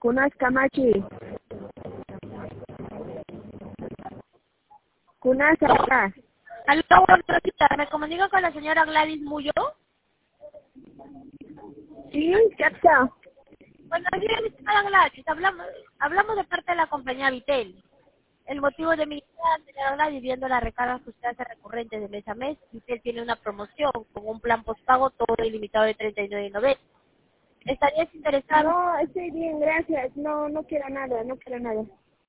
Kunas Kamachi. Kunas acá. Aló, buenas tardes. ¿Me comunico con la señora Gladys Muyo? Sí, capta. Bueno, bien, estimada Gladys, hablamos de parte de la compañía Vitel. El motivo de mi llamada, señora Gladys, viendo las recargas que usted hace recurrentes de mes a mes, Vitel tiene una promoción con un plan postpago todo ilimitado de 39.90. ¿Estarías interesado? No, estoy bien, gracias. No quiero nada, no quiero nada.